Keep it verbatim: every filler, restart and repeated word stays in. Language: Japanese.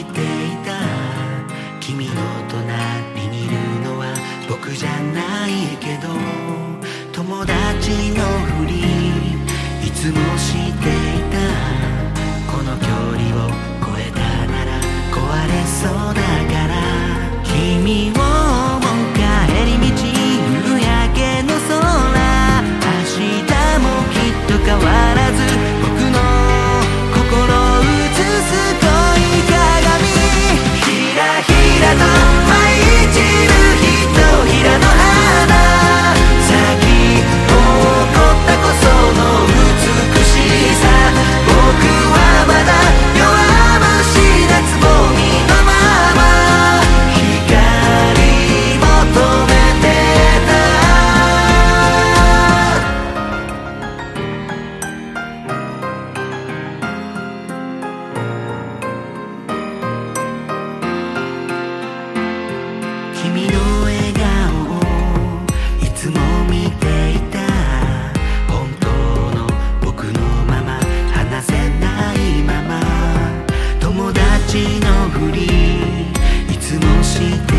っていた。君の隣にいるのは僕じゃないけど、友達のふりいつもしていた。この距離を越えたなら壊れそうだから、君を思う帰り道、夕焼けの空、明日もきっと変わらず僕の心を映す恋鏡、ひらひらと舞い散るひとひらの花、咲き誇ったこその美しさ、僕はまだ弱虫なつぼみのまま光求めてた。君の笑顔をいつも見ていた。本当の僕のまま話せないまま、友達のふりいつもして